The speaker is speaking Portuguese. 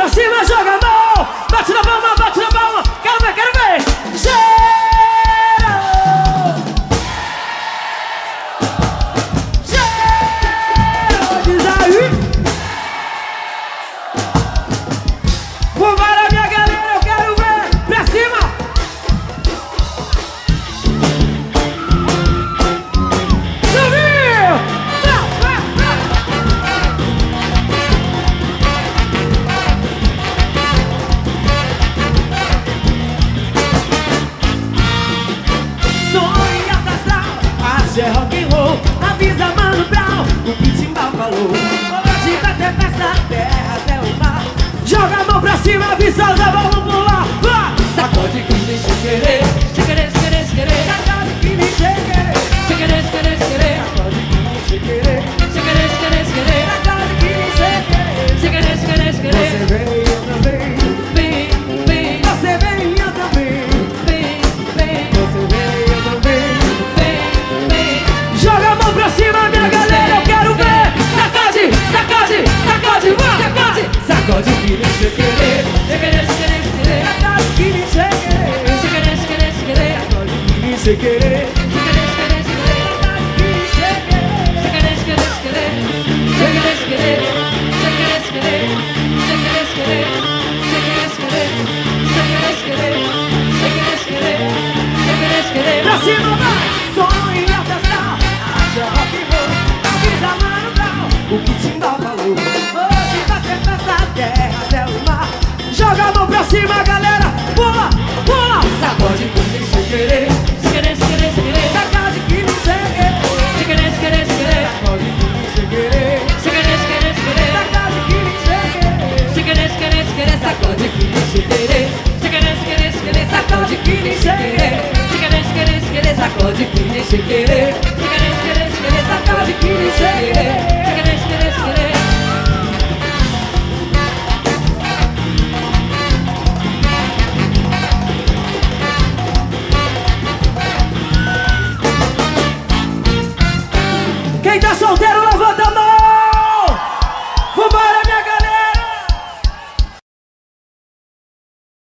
pra cima, joga a mão. Bate na palma, bate na palma. Quero ver, quero ver. Cheiro, cheiro, diz aí. Vambora, minha galera, eu quero ver. Pra cima. Subiu. É rock and roll, avisa Mano Brown, o que Timbal falou. Hoje vai ter festa, terra até o mar. Joga a mão pra cima, Viçosa, vamos pular. Sacode que nem sem querer, sem querer, sem querer, sem querer. Sacode que nem sem querer, sem querer, sem querer, sem querer. Sacode que nem sem querer, sem querer, sem querer, sem querer. Sacode que nem sem querer, sem querer, sem querer, sem querer. Você vem, eu também. Vem, vem. Você vem, eu também. Vem, vem. Você vem, eu também. Joga a mão pra cima, minha galera, eu quero ver. Sacode, sacode, sacode, sacode. Sacode que nem sem querer, sem querer, sem querer, sem querer. Sacode que nem sem querer, sem querer, sem querer, sem querer. Sacode que nem sem querer, sem querer, sem querer, sem querer. Sacode que nem sem querer, sem querer, sem querer, sem querer. Sem querer, sem querer, sem querer, sem querer. Sem querer, sem querer, sem querer, sem querer. Sem querer, sem querer, sem querer, sem querer. Sem querer, sem querer. Pra cima, vai! Som e atenção. É rock and roll, avisa Mano Brown, o que Timbal falou. Hoje vai ter festa, terra até o mar. Joga a mão pra cima, galera, pula, pula. Sacode que nem sem querer, sem querer, sem querer, sem querer. Sacode que nem sem querer, sem querer, sem querer, sem querer. Sacode que nem sem querer, sem querer, sem querer, sem querer. Sacode que nem sem querer, sem querer, sem querer, sem querer. Sacode que nem sem querer, sem querer, sem querer, sem querer. Sacode que nem sem querer, sem querer, sem querer, sem querer. Sacode que nem sem querer, sem querer, sem querer. Sacode que nem sem querer, sem querer, sem querer, sem querer. Quem tá solteiro,